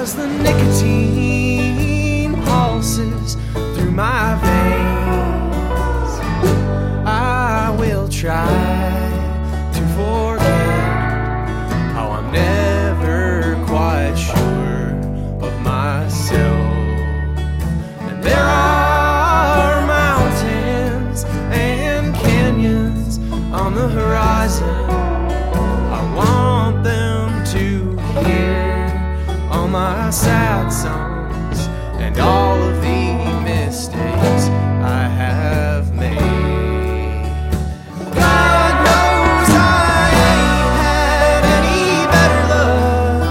as the nicotine pulses through my veins. I will try to forget how I'm never quite sure of myself. And there are mountains and canyons on the horizon. I want them to hear all my sad songs and all of the mistakes I have made. God knows I ain't had any better luck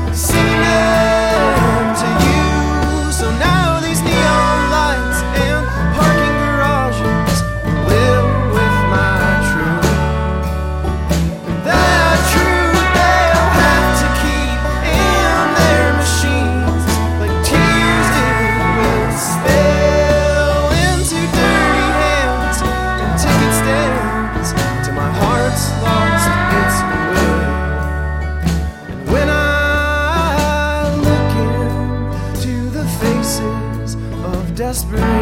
singing to you. So now these neon lights and parking garages live with my truth. And that truth they'll have to keep in their machines, like tears it will spill into dirty hands and ticket stands till my heart's lost its will. And when I look into the faces of desperate